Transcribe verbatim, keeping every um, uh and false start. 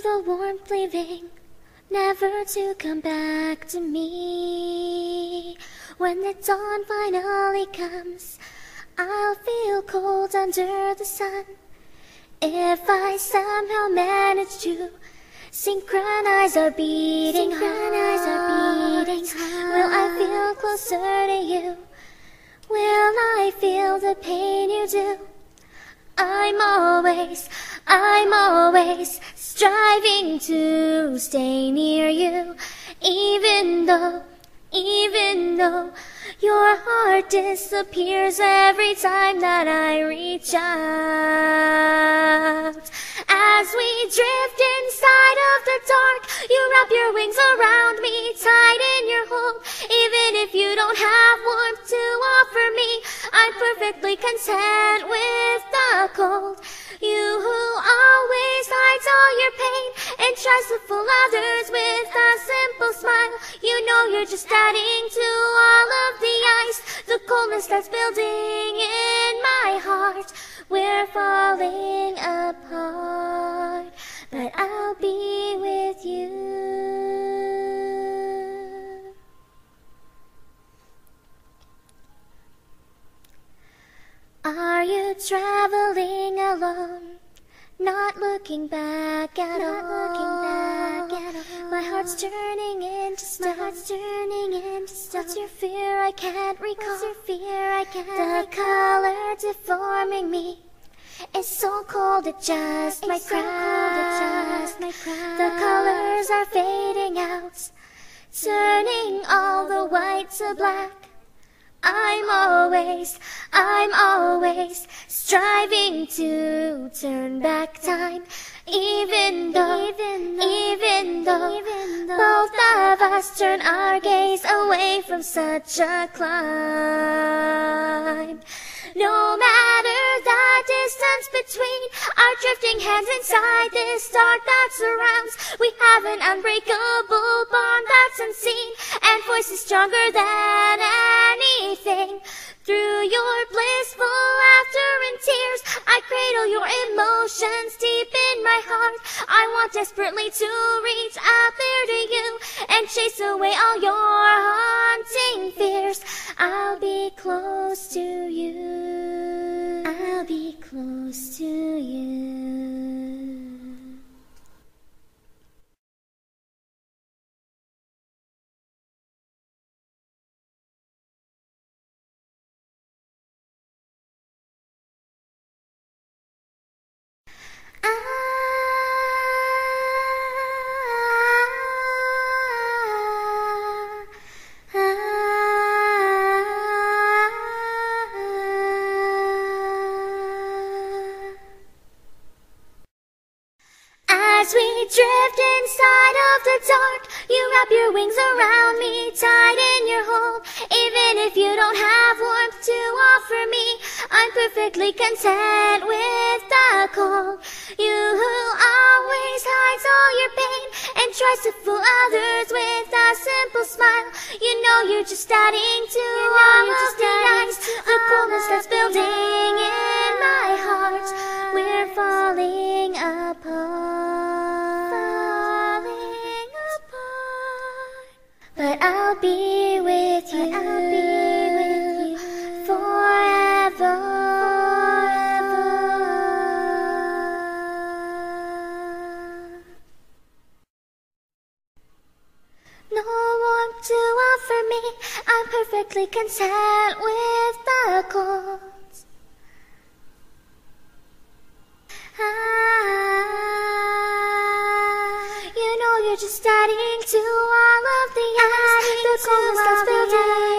the warmth leaving, never to come back to me. When the dawn finally comes, I'll feel cold under the sun. If I somehow manage to synchronize our beating synchronize our beating hearts, will I feel closer to you? Will I feel the pain you do? I'm always, I'm always striving to stay near you, even though, even though your heart disappears every time that I reach out. As we drift inside of the dark, you wrap your wings around me, tight in your hold. Even if you don't have warmth to offer me, I'm perfectly content with the cold. You who always hides all your pain and tries to fool others with a simple smile. You know you're just adding to all of the ice, the coldness that's building in my heart. We're falling apart, but I'll be with you. Are you traveling alone? Not looking back at all. Looking back at all. My heart's turning into stone. My heart's turning into stone. What's your fear? I can't recall. What's your fear? I can't The recall. Color deforming me is so cold it just might crack. So the colors are fading out, turning all the white to black. I'm always, I'm always striving to turn back time, even though, even, even though, even though both of us turn our gaze away from such a climb. No matter the distance between our drifting hands inside this dark that surrounds, we have an unbreakable bond that's unseen, and voices stronger than anything. Through your blissful laughter and tears, I cradle your emotions deep in my heart. I want desperately to reach out there to you and chase away all your haunting fears. I'll be close to you. I'll be close to you. As we drift inside of the dark, you wrap your wings around me, tight in your hold. Even if you don't have warmth to offer me, I'm perfectly content with the cold. You who always hides all your pain and tries to fool others with a simple smile. You know you're just adding to all of the ice, the coldness that's building in my heart. We're falling apart, falling apart. But I'll be with you, I'll be with you forever. No warmth to offer me, I'm perfectly content with the cold. Ah, you know you're just adding to all of the ice, the coldness that's building